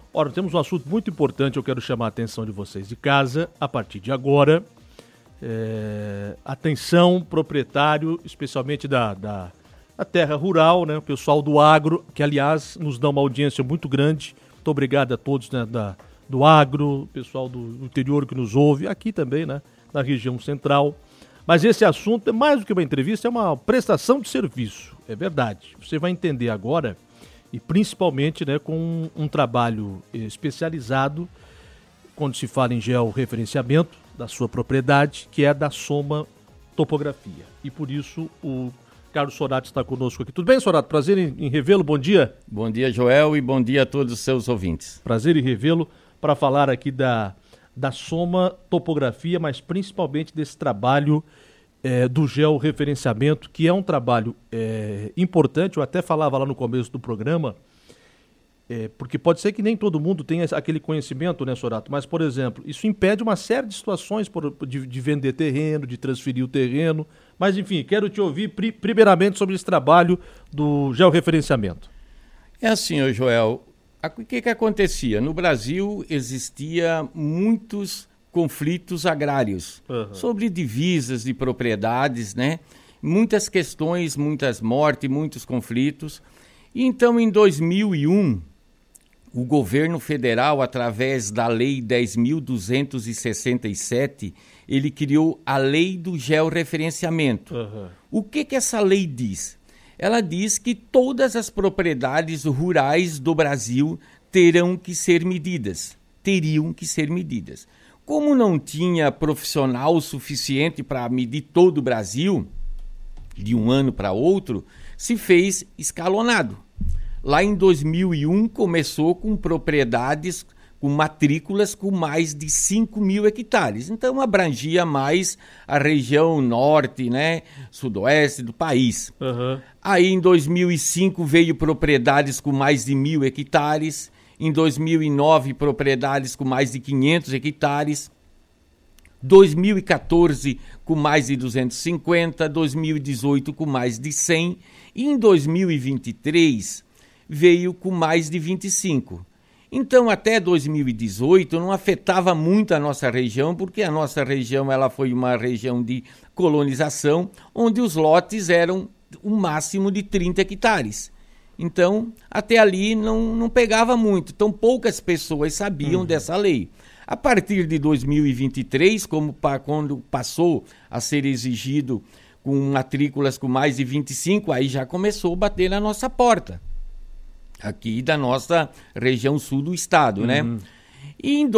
Ora, temos um assunto muito importante, eu quero chamar a atenção de vocês de casa, a partir de agora. Atenção, proprietário, especialmente da terra rural, né? O pessoal do agro, que aliás nos dá uma audiência muito grande. Muito obrigado a todos, né, do agro, pessoal do interior que nos ouve, aqui também, né, na região central. Mas esse assunto é mais do que uma entrevista, é uma prestação de serviço, é verdade. Você vai entender agora, e principalmente, né, com um trabalho especializado, quando se fala em georreferenciamento da sua propriedade, que é da Soma Topografia. E por isso o Carlos Sorato está conosco aqui. Tudo bem, Sorato? Prazer em revê-lo, bom dia. Bom dia, Joel, e bom dia a todos os seus ouvintes. Prazer em revê-lo para falar aqui da Soma Topografia, mas principalmente desse trabalho do georreferenciamento, que é um trabalho importante. Eu até falava lá no começo do programa, porque pode ser que nem todo mundo tenha aquele conhecimento, né, Sorato? Mas, por exemplo, isso impede uma série de situações de vender terreno, de transferir o terreno. Mas, enfim, quero te ouvir primeiramente sobre esse trabalho do georreferenciamento. É assim, Joel, o que acontecia? No Brasil existia muitos conflitos agrários sobre divisas de propriedades, né? Muitas questões, muitas mortes, muitos conflitos. E então, em 2001, o governo federal, através da Lei 10.267, ele criou a Lei do Georreferenciamento. O que essa lei diz? Ela diz que todas as propriedades rurais do Brasil teriam que ser medidas. Como não tinha profissional suficiente para medir todo o Brasil, de um ano para outro, se fez escalonado. Lá em 2001 começou com propriedades, com matrículas com mais de 5.000 hectares. Então abrangia mais a região norte, né, sudoeste do país. Aí em 2005 veio propriedades com mais de 1.000 hectares. Em 2009 propriedades com mais de 500 hectares. 2014 com mais de 250, 2018 com mais de 100 e em 2023 veio com mais de 25. Então, até 2018 não afetava muito a nossa região, porque a nossa região ela foi uma região de colonização, onde os lotes eram um máximo de 30 hectares. Então, até ali não pegava muito. Então, poucas pessoas sabiam dessa lei. A partir de 2023, quando passou a ser exigido com matrículas com mais de 25, aí já começou a bater na nossa porta, aqui da nossa região sul do estado, né? E em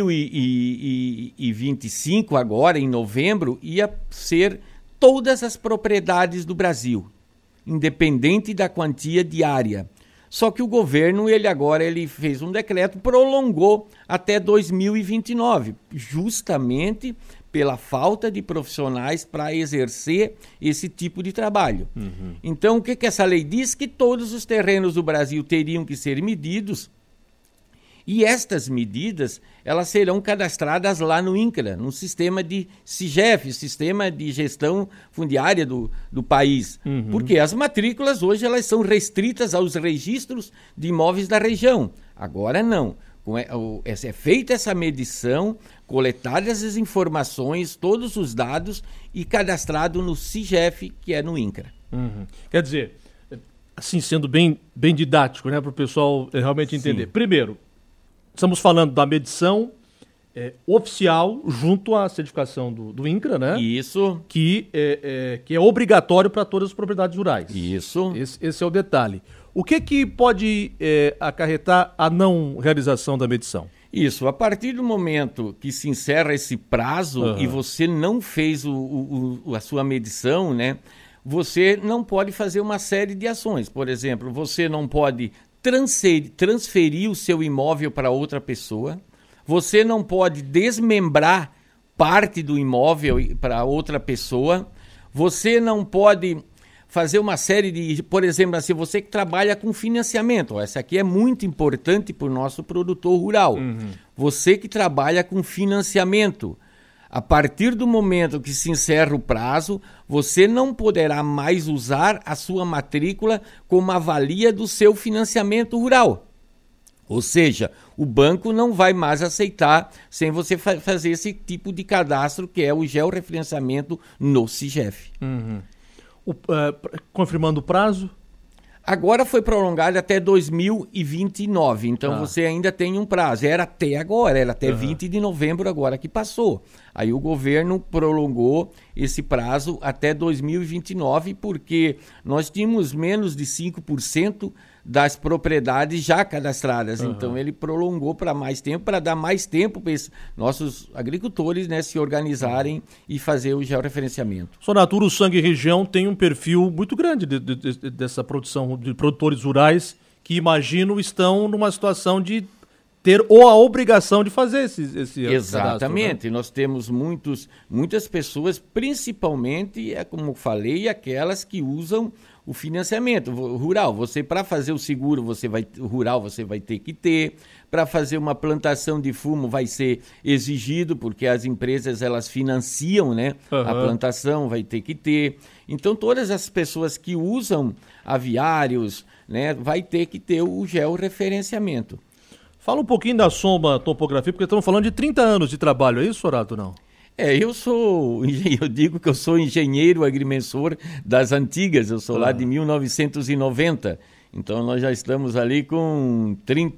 2025, agora em novembro, ia ser todas as propriedades do Brasil, independente da quantia diária. Só que o governo, ele fez um decreto, prolongou até 2029, justamente pela falta de profissionais para exercer esse tipo de trabalho. Então, o que essa lei diz? Que todos os terrenos do Brasil teriam que ser medidos, e estas medidas, elas serão cadastradas lá no INCRA, no sistema de SIGEF, Sistema de Gestão Fundiária do país. Porque as matrículas hoje elas são restritas aos registros de imóveis da região. Agora não. É feita essa medição, coletadas as informações, todos os dados e cadastrado no SIGEF, que é no INCRA. Quer dizer, assim, sendo bem didático, né, para o pessoal realmente entender. Sim. Primeiro, estamos falando da medição oficial junto à certificação do INCRA, né? Isso. Que é obrigatório para todas as propriedades rurais. Isso. Esse é o detalhe. O que pode acarretar a não realização da medição? Isso, a partir do momento que se encerra esse prazo e você não fez a sua medição, né? Você não pode fazer uma série de ações. Por exemplo, você não pode transferir o seu imóvel para outra pessoa, você não pode desmembrar parte do imóvel para outra pessoa, você não pode fazer uma série de, por exemplo, assim, você que trabalha com financiamento, essa aqui é muito importante para o nosso produtor rural, você que trabalha com financiamento, a partir do momento que se encerra o prazo, você não poderá mais usar a sua matrícula como avalia do seu financiamento rural. Ou seja, o banco não vai mais aceitar sem você fazer esse tipo de cadastro, que é o georreferenciamento no CIGEF. Uhum. Confirmando o prazo? Agora foi prolongado até 2029, então você ainda tem um prazo. Era até agora, era até 20 de novembro agora que passou. Aí o governo prolongou esse prazo até 2029, porque nós tínhamos menos de 5% das propriedades já cadastradas. Então ele prolongou para mais tempo, para dar mais tempo para esses nossos agricultores, né, se organizarem e fazer o georreferenciamento. Sonato, Uruçanga e região tem um perfil muito grande dessa produção de produtores rurais que, imagino, estão numa situação de ter ou a obrigação de fazer esse Exatamente. cadastro, né? Nós temos muitas pessoas, principalmente, como falei, aquelas que usam o financiamento rural. Você, para fazer o seguro rural, você vai ter que ter. Para fazer uma plantação de fumo vai ser exigido, porque as empresas elas financiam, né? A plantação vai ter que ter. Então todas as pessoas que usam aviários, né, vai ter que ter o georreferenciamento. Fala um pouquinho da Soma Topografia, porque estamos falando de 30 anos de trabalho, é isso, Sorato, não? Eu digo que eu sou engenheiro agrimensor das antigas, eu sou lá de 1990, então nós já estamos ali com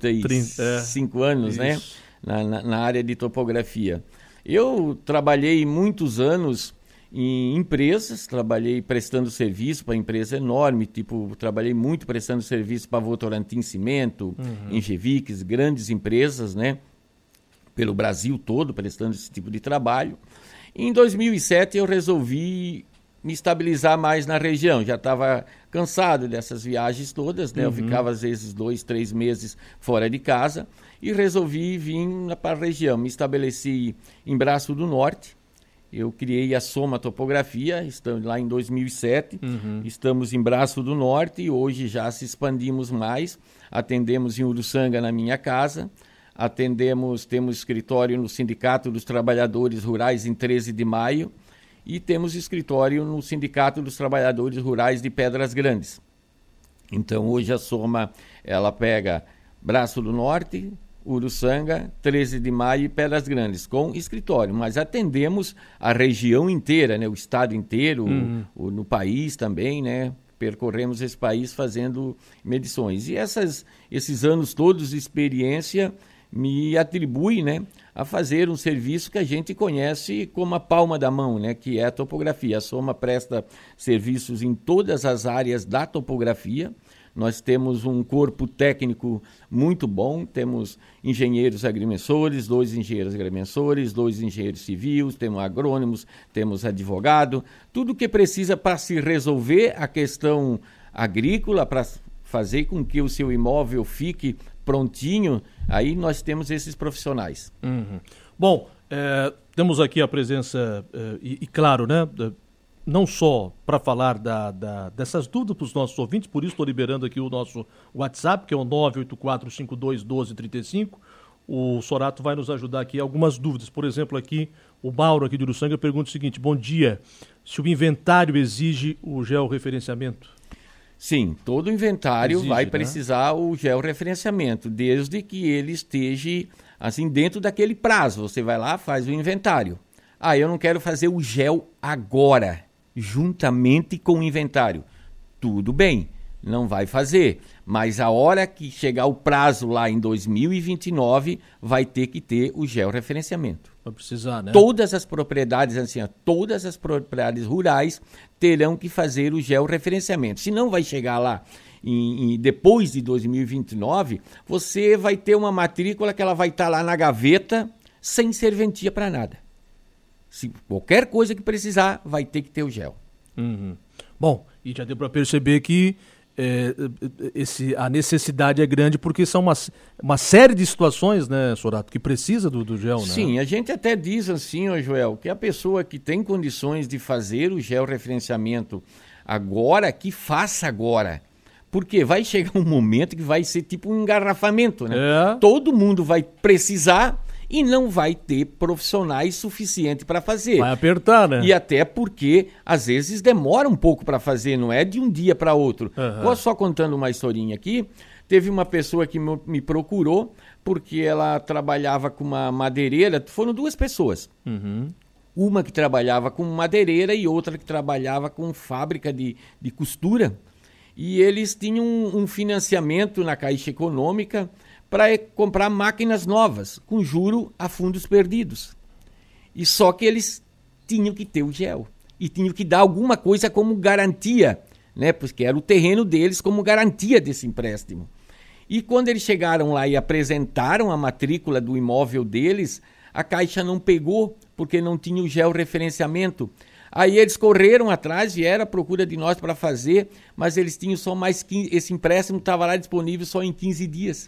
35 anos, né, na área de topografia. Eu trabalhei muitos anos em empresas, trabalhei prestando serviço para empresa enorme, trabalhei muito prestando serviço para Votorantim Cimento, Engevix, grandes empresas, né, pelo Brasil todo, prestando esse tipo de trabalho. Em 2007 eu resolvi me estabilizar mais na região, já estava cansado dessas viagens todas, né? Eu ficava às vezes 2, 3 meses fora de casa e resolvi vir para a região. Me estabeleci em Braço do Norte, eu criei a Soma Topografia, estamos lá em 2007, estamos em Braço do Norte e hoje já se expandimos mais, atendemos em Uruçanga na minha casa, temos escritório no Sindicato dos Trabalhadores Rurais em 13 de Maio e temos escritório no Sindicato dos Trabalhadores Rurais de Pedras Grandes. Então hoje a Soma ela pega Braço do Norte, Uruçanga, 13 de Maio e Pedras Grandes, com escritório, mas atendemos a região inteira, né, o estado inteiro, no país também, né, percorremos esse país fazendo medições. E esses anos todos de experiência me atribui, né, a fazer um serviço que a gente conhece como a palma da mão, né, que é a topografia. A Soma presta serviços em todas as áreas da topografia. Nós temos um corpo técnico muito bom, temos engenheiros agrimensores, 2 engenheiros agrimensores, 2 engenheiros civis, temos agrônomos, temos advogado, tudo que precisa para se resolver a questão agrícola, para fazer com que o seu imóvel fique prontinho, aí nós temos esses profissionais. Bom, temos aqui a presença, e claro, né, não só para falar dessas dúvidas para os nossos ouvintes, por isso estou liberando aqui o nosso WhatsApp, que é o 984521235. O Sorato vai nos ajudar aqui algumas dúvidas. Por exemplo, aqui o Mauro aqui de Uruçanga pergunta o seguinte: bom dia, se o inventário exige o georreferenciamento? Sim, todo inventário vai precisar o georreferenciamento, desde que ele esteja assim dentro daquele prazo. Você vai lá, faz o inventário. Eu não quero fazer o geo agora, juntamente com o inventário. Tudo bem, não vai fazer, mas a hora que chegar o prazo lá em 2029, vai ter que ter o georreferenciamento. Vai precisar, né? Todas as propriedades, assim, todas as propriedades rurais terão que fazer o georreferenciamento. Se não vai chegar lá depois de 2029, você vai ter uma matrícula que ela vai estar lá na gaveta, sem serventia para nada. Se qualquer coisa que precisar, vai ter que ter o gel. Bom, e já deu para perceber que a necessidade é grande, porque são uma série de situações, né, Sorato, que precisa do gel, né? Sim, a gente até diz assim, Joel, que a pessoa que tem condições de fazer o georreferenciamento agora, que faça agora. Porque vai chegar um momento que vai ser tipo um engarrafamento, né? Todo mundo vai precisar e não vai ter profissionais suficientes para fazer. Vai apertar, né? E até porque, às vezes, demora um pouco para fazer, não é de um dia para outro. Vou só contando uma historinha aqui. Teve uma pessoa que me procurou porque ela trabalhava com uma madeireira. Foram duas pessoas. Uma que trabalhava com madeireira e outra que trabalhava com fábrica de costura. E eles tinham um financiamento na Caixa Econômica para comprar máquinas novas, com juro a fundos perdidos. E só que eles tinham que ter o GEL. E tinham que dar alguma coisa como garantia, né? Porque era o terreno deles como garantia desse empréstimo. E quando eles chegaram lá e apresentaram a matrícula do imóvel deles, a Caixa não pegou, porque não tinha o georreferenciamento. Aí eles correram atrás, vieram à procura de nós para fazer, mas eles tinham só mais 15, esse empréstimo estava lá disponível só em 15 dias.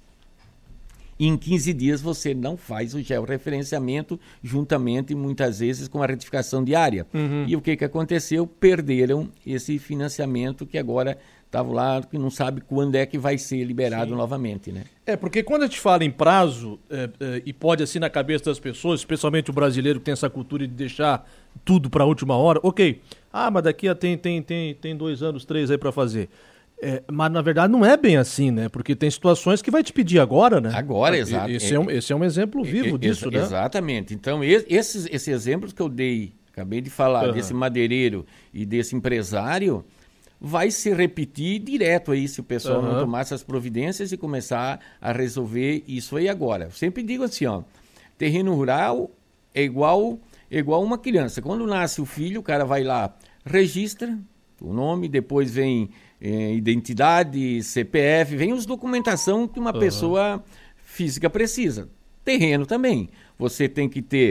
E em 15 dias você não faz o georreferenciamento juntamente, muitas vezes, com a retificação diária. E o que aconteceu? Perderam esse financiamento que agora estava lá, que não sabe quando é que vai ser liberado novamente, né? Porque quando a gente fala em prazo, e pode assim na cabeça das pessoas, especialmente o brasileiro que tem essa cultura de deixar tudo para a última hora, ok, mas daqui a tem 2 anos, 3 aí para fazer. Mas na verdade não é bem assim, né? Porque tem situações que vai te pedir agora, né? Agora, exato. Esse é um exemplo vivo disso, né? Exatamente. Então, esses exemplos que eu dei, acabei de falar, desse madeireiro e desse empresário, vai se repetir direto aí se o pessoal não tomar essas providências e começar a resolver isso aí agora. Eu sempre digo assim, terreno rural é igual uma criança. Quando nasce o filho, o cara vai lá, registra o nome, depois vem identidade, CPF, vem os documentação que uma pessoa física precisa. Terreno também. Você tem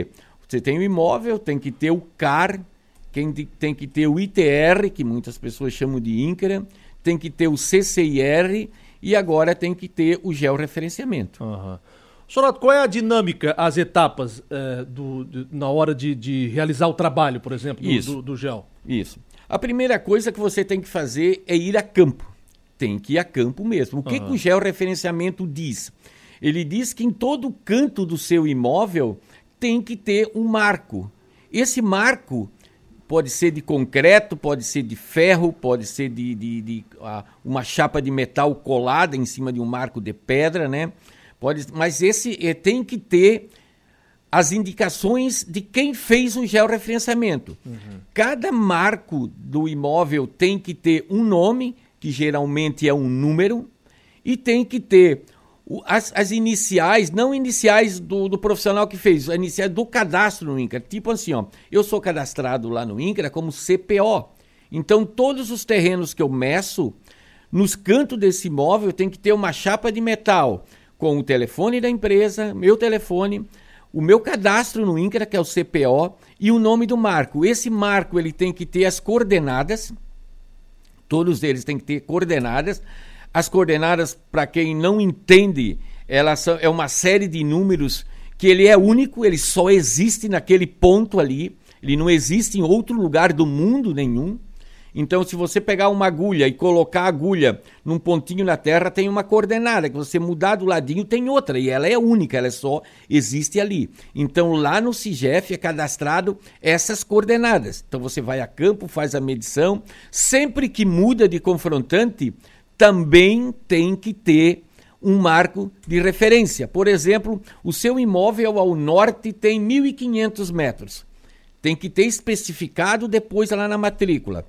o imóvel, tem que ter o CAR, tem que ter o ITR, que muitas pessoas chamam de INCRA, tem que ter o CCIR e agora tem que ter o georreferenciamento. Sonato, qual é a dinâmica, as etapas na hora de realizar o trabalho, por exemplo, do GEL? Isso. A primeira coisa que você tem que fazer é ir a campo. Tem que ir a campo mesmo. O que o georreferenciamento diz? Ele diz que em todo canto do seu imóvel tem que ter um marco. Esse marco pode ser de concreto, pode ser de ferro, pode ser de uma chapa de metal colada em cima de um marco de pedra, né? Mas esse tem que ter as indicações de quem fez o georreferenciamento. Cada marco do imóvel tem que ter um nome, que geralmente é um número, e tem que ter as iniciais, não iniciais do profissional que fez, as iniciais do cadastro no INCRA. Tipo assim, eu sou cadastrado lá no INCRA como CPO. Então, todos os terrenos que eu meço, nos cantos desse imóvel, tem que ter uma chapa de metal com o telefone da empresa, meu telefone, o meu cadastro no INCRA, que é o CPO, e o nome do marco. Esse marco ele tem que ter as coordenadas, todos eles têm que ter coordenadas. As coordenadas, para quem não entende, é uma série de números que ele é único, ele só existe naquele ponto ali, ele não existe em outro lugar do mundo nenhum. Então, se você pegar uma agulha e colocar a agulha num pontinho na terra, tem uma coordenada, que você mudar do ladinho tem outra, e ela é única, ela só existe ali. Então, lá no CIGEF é cadastrado essas coordenadas. Então, você vai a campo, faz a medição, sempre que muda de confrontante, também tem que ter um marco de referência. Por exemplo, o seu imóvel ao norte tem 1.500 metros. Tem que ter especificado depois lá na matrícula.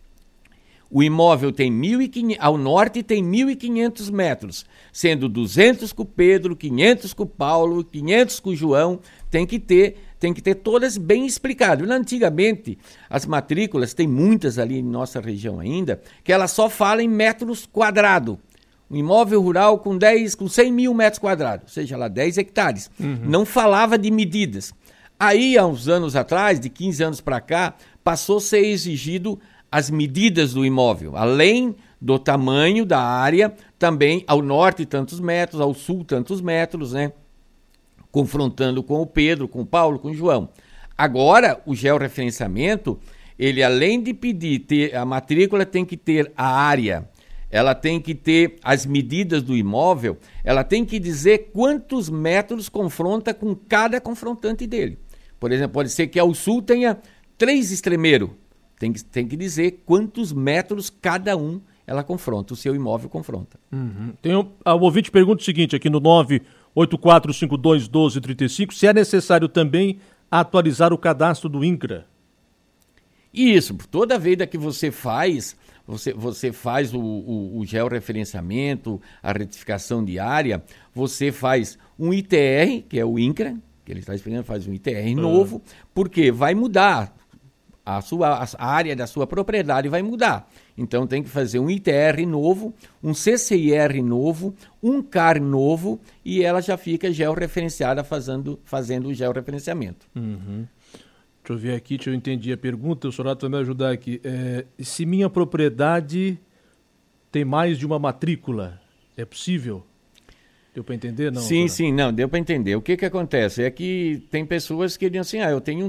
O imóvel tem ao norte tem 1.500 metros, sendo 200 com o Pedro, 500 com o Paulo, 500 com o João, tem que ter todas bem explicado. Antigamente, as matrículas, tem muitas ali em nossa região ainda, que elas só falam em metros quadrados. Um imóvel rural com 100 mil metros quadrados, seja lá 10 hectares. Não falava de medidas. Aí, há uns anos atrás, de 15 anos para cá, passou a ser exigido as medidas do imóvel, além do tamanho da área, também ao norte tantos metros, ao sul tantos metros, né? Confrontando com o Pedro, com o Paulo, com o João. Agora, o georreferenciamento, ele além de pedir, a matrícula tem que ter a área, ela tem que ter as medidas do imóvel, ela tem que dizer quantos metros confronta com cada confrontante dele. Por exemplo, pode ser que ao sul tenha 3 extremeiros. Tem que dizer quantos metros cada um ela confronta, o seu imóvel confronta. Tem o ouvinte pergunta o seguinte aqui no 984521235, se é necessário também atualizar o cadastro do INCRA. Isso, toda vez que você faz, você faz o georreferenciamento, a retificação de área, você faz um ITR, que é o INCRA, que ele está explicando, faz um ITR novo, porque vai mudar, a área da sua propriedade vai mudar. Então tem que fazer um ITR novo, um CCIR novo, um CAR novo, e ela já fica georreferenciada fazendo o georreferenciamento. Deixa eu ver aqui, deixa eu entender a pergunta, o senhor vai me ajudar aqui. Se minha propriedade tem mais de uma matrícula, é possível? Deu para entender? Não, sim, não, deu para entender. O que acontece? É que tem pessoas que dizem assim, eu tenho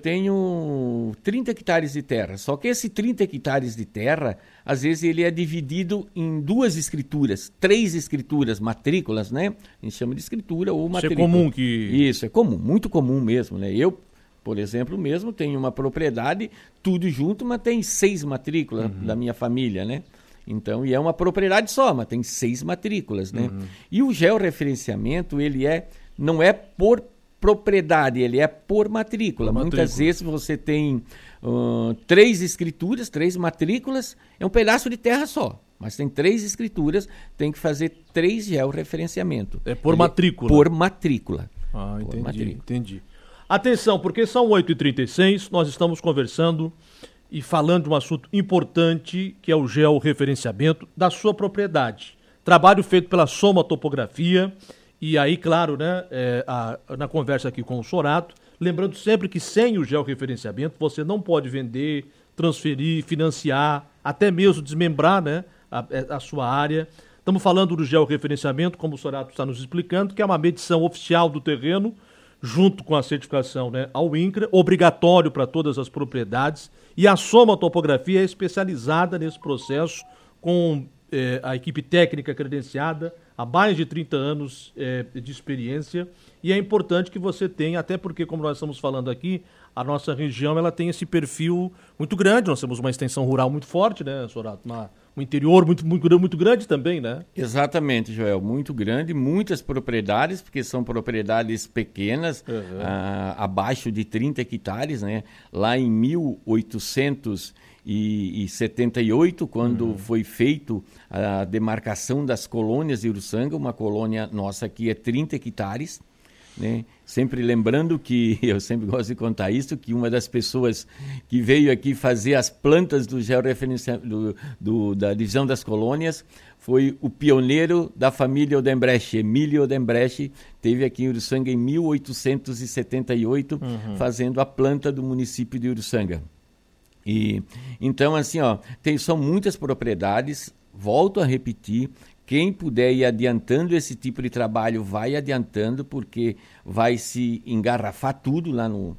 30 hectares de terra, só que esse 30 hectares de terra, às vezes ele é dividido em 2 escrituras, 3 escrituras, matrículas, né? A gente chama de escritura ou matrícula. Isso é comum Isso, é comum, muito comum mesmo, né? Eu, por exemplo, mesmo tenho uma propriedade, tudo junto, mas tem 6 matrículas da minha família, né? Então, e é uma propriedade só, mas tem 6 matrículas, né? E o georreferenciamento, ele não é por propriedade, ele é por matrícula. Muitas vezes você tem 3 escrituras, 3 matrículas, é um pedaço de terra só. Mas tem 3 escrituras, tem que fazer 3 georreferenciamento. É por matrícula? Por matrícula. Ah, entendi. Atenção, porque são 8h36, nós estamos conversando e falando de um assunto importante, que é o georreferenciamento da sua propriedade. Trabalho feito pela Soma Topografia, e aí, claro, né, na conversa aqui com o Sorato, lembrando sempre que sem o georreferenciamento você não pode vender, transferir, financiar, até mesmo desmembrar, né, a sua área. Estamos falando do georreferenciamento, como o Sorato está nos explicando, que é uma medição oficial do terreno, junto com a certificação, né, ao INCRA, obrigatório para todas as propriedades, e a Soma Topografia é especializada nesse processo, com a equipe técnica credenciada, há mais de 30 anos de experiência, e é importante que você tenha, até porque, como nós estamos falando aqui, a nossa região ela tem esse perfil muito grande, nós temos uma extensão rural muito forte, né, Sorato? Um interior muito grande também, né? Exatamente, Joel, muito grande, muitas propriedades, porque são propriedades pequenas, abaixo de 30 hectares, né? Lá em 1878, quando foi feito a demarcação das colônias de Uruçanga, uma colônia nossa aqui é 30 hectares, né? Sempre lembrando que, eu sempre gosto de contar isso, que uma das pessoas que veio aqui fazer as plantas do georreferenciamento da divisão das colônias foi o pioneiro da família Odembrecht, Emílio Odembrecht, esteve aqui em Uruçanga em 1878, fazendo a planta do município de Uruçanga. E, então, assim, são muitas propriedades, volto a repetir, quem puder ir adiantando esse tipo de trabalho, vai adiantando, porque vai se engarrafar tudo lá no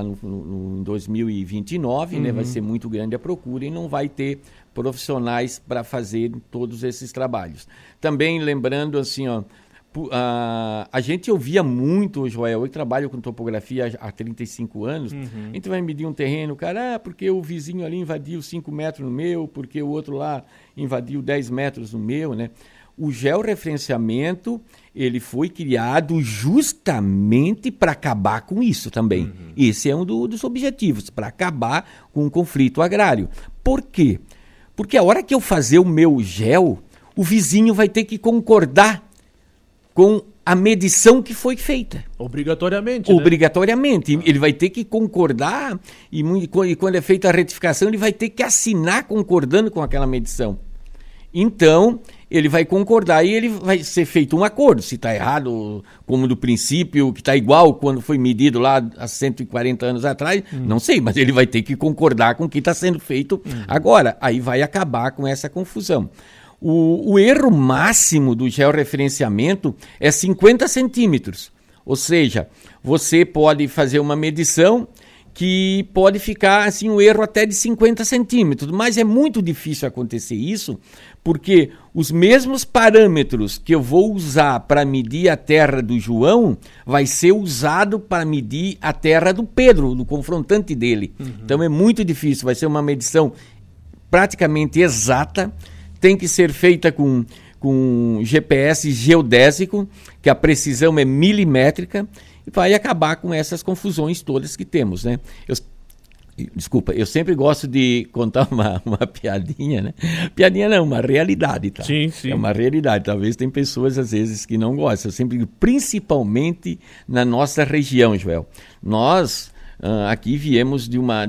2029, né? Vai ser muito grande a procura e não vai ter profissionais para fazer todos esses trabalhos. Também lembrando, assim, a gente ouvia muito, Joel, eu trabalho com topografia há 35 anos, a gente vai medir um terreno, cara, porque o vizinho ali invadiu 5 metros no meu, porque o outro lá invadiu 10 metros no meu, né? O georreferenciamento, ele foi criado justamente para acabar com isso também. Esse é um dos objetivos, para acabar com o conflito agrário. Por quê? Porque a hora que eu fazer o meu geo, o vizinho vai ter que concordar com a medição que foi feita. Obrigatoriamente, Obrigatoriamente. Né? Ele vai ter que concordar e quando é feita a retificação, ele vai ter que assinar concordando com aquela medição. Então, ele vai concordar e ele vai ser feito um acordo. Se está errado, como do princípio, que está igual quando foi medido lá há 140 anos atrás, não sei, mas ele vai ter que concordar com o que está sendo feito agora. Aí vai acabar com essa confusão. O erro máximo do georreferenciamento é 50 centímetros. Ou seja, você pode fazer uma medição que pode ficar assim, um erro até de 50 centímetros, mas é muito difícil acontecer isso, porque os mesmos parâmetros que eu vou usar para medir a terra do João vai ser usado para medir a terra do Pedro, do confrontante dele. Então é muito difícil, vai ser uma medição praticamente exata, tem que ser feita com GPS geodésico, que a precisão é milimétrica, e vai acabar com essas confusões todas que temos, né? Desculpa, eu sempre gosto de contar uma piadinha, né? Piadinha não, uma realidade, tá? Sim, sim. É uma realidade. Talvez tem pessoas, às vezes, que não gostam. Eu sempre digo, principalmente na nossa região, Joel. Nós, aqui viemos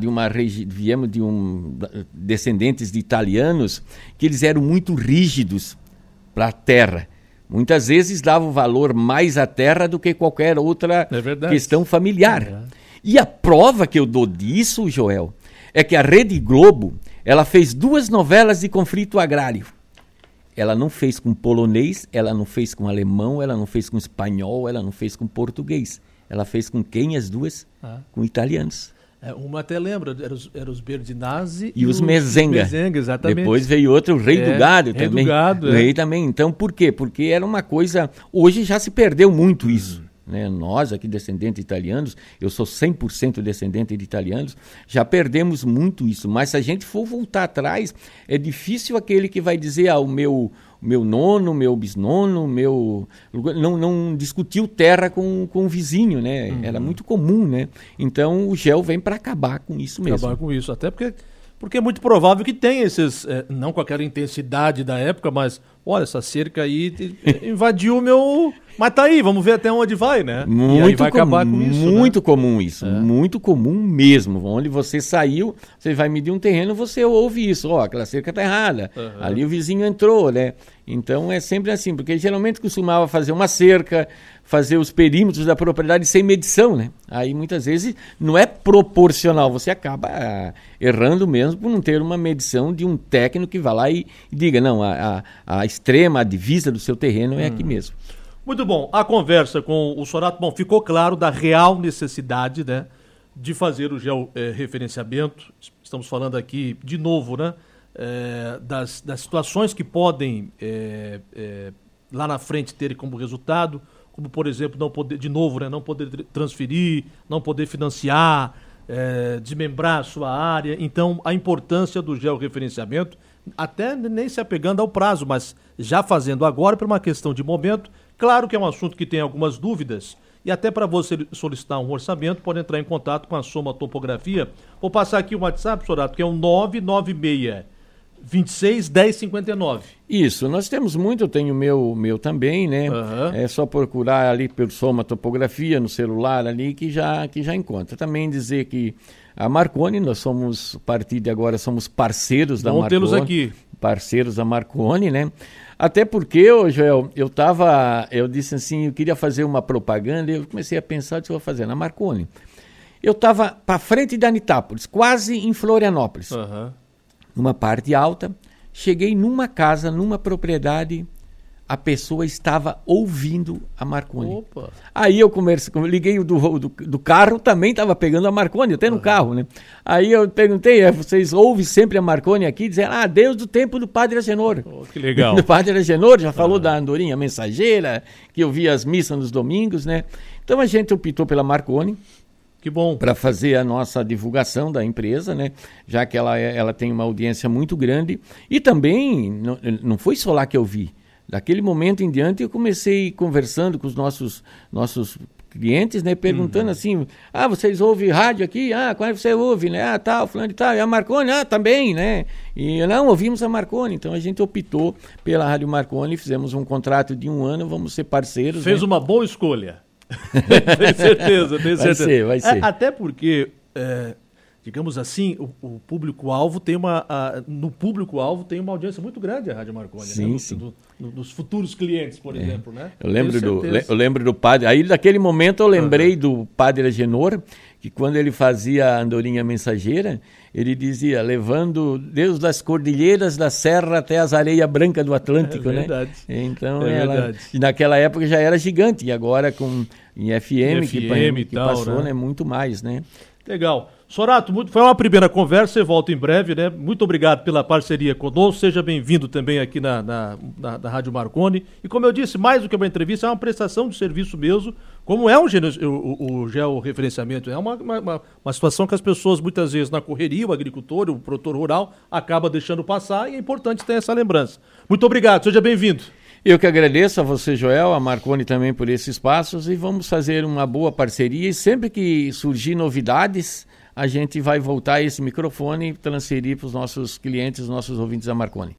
descendentes de italianos que eles eram muito rígidos para a terra. Muitas vezes davam valor mais à terra do que qualquer outra questão familiar. E a prova que eu dou disso, Joel, é que a Rede Globo, ela fez 2 novelas de conflito agrário. Ela não fez com polonês, ela não fez com alemão, ela não fez com espanhol, ela não fez com português. Ela fez com quem as duas? Com italianos. Uma até lembra, eram os Berdinazzi e os Mezenga. Exatamente. Depois veio outro, o Rei do Gado Rei também. Do Gado, o Rei também. Então, por quê? Porque era uma coisa... Hoje já se perdeu muito isso. Né? Nós aqui, descendentes de italianos, eu sou 100% descendente de italianos, já perdemos muito isso. Mas se a gente for voltar atrás, é difícil aquele que vai dizer, o meu nono, meu bisnono, não discutiu terra com o vizinho, né? Era muito comum, né? Então o GEL vem para acabar com isso mesmo. Acabar com isso, até porque é muito provável que tenha esses, não com aquela intensidade da época, mas olha, essa cerca aí invadiu o meu... Mas tá aí, vamos ver até onde vai, né? Muito e aí vai acabar com isso, muito comum isso, muito comum mesmo. Onde você saiu, você vai medir um terreno, você ouve isso. Aquela cerca tá errada, ali o vizinho entrou, né? Então é sempre assim, porque geralmente costumava fazer uma cerca, fazer os perímetros da propriedade sem medição, né? Aí muitas vezes não é proporcional, você acaba errando mesmo por não ter uma medição de um técnico que vá lá e diga, não, a extrema, a divisa do seu terreno é aqui mesmo. Muito bom. A conversa com o Sorato, bom, ficou claro da real necessidade, né, de fazer o georreferenciamento. Estamos falando aqui, de novo, né, das situações que podem, lá na frente, ter como resultado, como, por exemplo, não poder, de novo, né, não poder transferir, não poder financiar, desmembrar a sua área. Então, a importância do georreferenciamento, até nem se apegando ao prazo, mas já fazendo agora por uma questão de momento. Claro que é um assunto que tem algumas dúvidas, e até para você solicitar um orçamento, pode entrar em contato com a Soma Topografia. Vou passar aqui o WhatsApp, Sorato, que é o 996 26 10 59. Isso, nós temos muito, eu tenho o meu também, né? É só procurar ali pelo Soma Topografia no celular ali que já encontra. Também dizer que a Marconi, nós somos, a partir de agora, somos parceiros da Marconi. Vamos tê-los aqui. Parceiros da Marconi, né? Até porque, Joel, eu disse assim, eu queria fazer uma propaganda, e eu comecei a pensar, disse, eu vou fazer na Marconi. Eu estava para frente de Anitápolis, quase em Florianópolis, numa parte alta, cheguei numa casa, numa propriedade, a pessoa estava ouvindo a Marconi. Opa. Aí eu liguei do carro, também estava pegando a Marconi, até no carro, né? Aí eu perguntei, vocês ouvem sempre a Marconi aqui? Dizendo, desde o tempo do Padre Agenor. Que legal. O Padre Agenor já falou da Andorinha Mensageira, que eu via as missas nos domingos, né? Então a gente optou pela Marconi. Que bom. Para fazer a nossa divulgação da empresa, né? Já que ela tem uma audiência muito grande. E também, não foi só lá que eu vi. Daquele momento em diante, eu comecei conversando com os nossos clientes, né? Perguntando assim, vocês ouvem rádio aqui? Quando você ouve, né? Tal, fulano e tal. E a Marconi? Também, né? E não, ouvimos a Marconi. Então, a gente optou pela Rádio Marconi, fizemos um contrato de 1 ano, vamos ser parceiros. Fez, né? Uma boa escolha. Tenho certeza. Vai ser. Até porque... digamos assim, o público-alvo tem no público-alvo tem uma audiência muito grande a Rádio Marconi, sim, né? sim. Dos futuros clientes, por exemplo, né? Eu lembro do padre, aí naquele momento eu lembrei do Padre Agenor, que quando ele fazia a Andorinha Mensageira, ele dizia, levando Deus das cordilheiras da serra até as areias brancas do Atlântico, né? Verdade. Então, verdade. E naquela época já era gigante, e agora em FM que tal, passou, né? Muito mais, né? Legal. Sorato, foi uma primeira conversa, você volta em breve, né? Muito obrigado pela parceria conosco, seja bem-vindo também aqui na Rádio Marconi. E como eu disse, mais do que uma entrevista, é uma prestação de serviço mesmo, Como é o georreferenciamento? É uma situação que as pessoas, muitas vezes, na correria, o agricultor, o produtor rural, acaba deixando passar e é importante ter essa lembrança. Muito obrigado, seja bem-vindo. Eu que agradeço a você, Joel, a Marconi também por esses passos e vamos fazer uma boa parceria e sempre que surgir novidades, a gente vai voltar esse microfone e transferir para os nossos clientes, os nossos ouvintes da Marconi.